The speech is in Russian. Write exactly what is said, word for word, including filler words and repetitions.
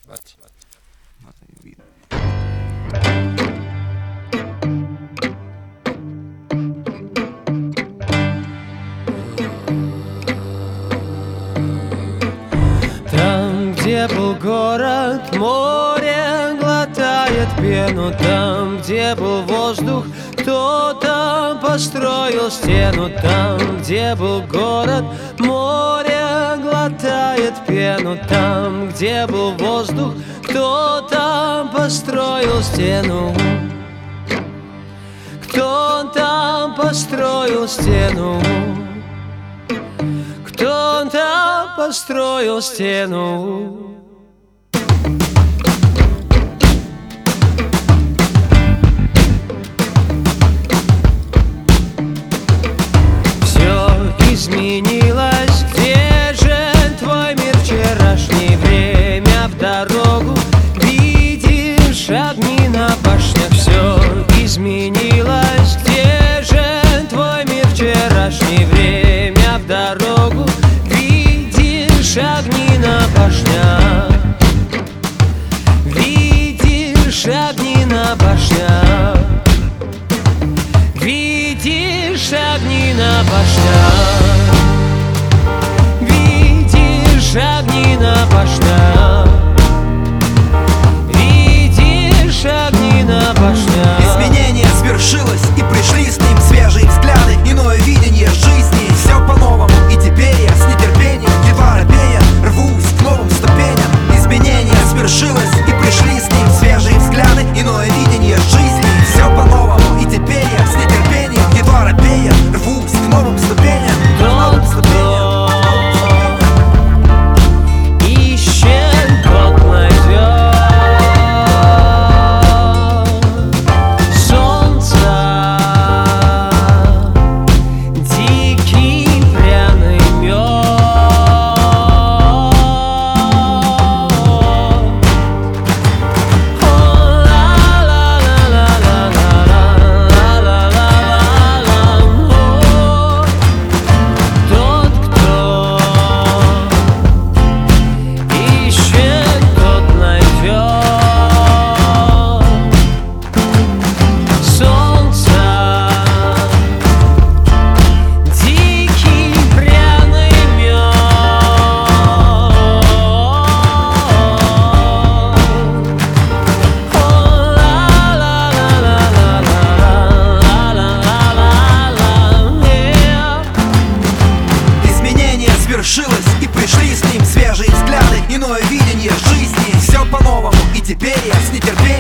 Bate. Bota aí, vida. Там, где был город, море глотает пену. Там, где был воздух, кто-то построил стену. Там, где был город, море глотает пену. Там, где был воздух, кто-то построил стену. Кто-то построил стену. Кто-то построил стену. Все изменилось, где же твой мир вчерашний? Время в дорогу, видишь огни на башнях. Все изменилось, где же твой мир вчерашний? Время в дорогу, видишь огни на башнях. Видишь огни на башнях. Видишь огни на башнях. Видишь огни на башнях. Видишь огни на башнях. Изменение свершилось, и пришли с ним свежие взгляды, иное видение жизни. Все по-новому, и теперь я с нетерпением, едва робея, рвусь к новым ступеням. Изменение свершилось, и пришли с ним свежие взгляды, иное видение жизни. Все по-новому, и теперь я с нетерпением, едва робея, рвусь к новым ступеням. Новым ступеням. Ищет, тот найдет. Солнце, дикий пряный мед. Тот, кто ищет, тот найдет. Солнце, дикий пряный мед. Изменение свершилось, и пришли с ним свежие взгляды, иное видение жизни. Все по-новому, и теперь я с нетерпением